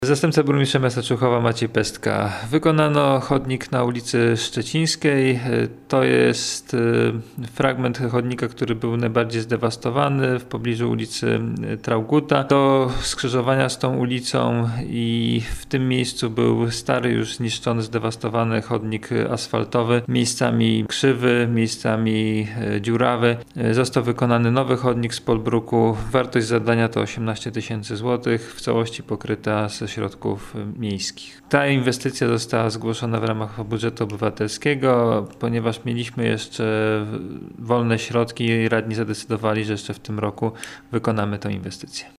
Zastępca burmistrza miasta Człuchowa Maciej Pestka. Wykonano chodnik na ulicy Szczecińskiej. To jest fragment chodnika, który był najbardziej zdewastowany w pobliżu ulicy Traugutta. Do skrzyżowania z tą ulicą i w tym miejscu był stary, już zniszczony, zdewastowany chodnik asfaltowy, miejscami krzywy, miejscami dziurawy. Został wykonany nowy chodnik z polbruku. Wartość zadania to 18 000 złotych, w całości pokryta ze środków miejskich. Ta inwestycja została zgłoszona w ramach budżetu obywatelskiego, ponieważ mieliśmy jeszcze wolne środki i radni zadecydowali, że jeszcze w tym roku wykonamy tę inwestycję.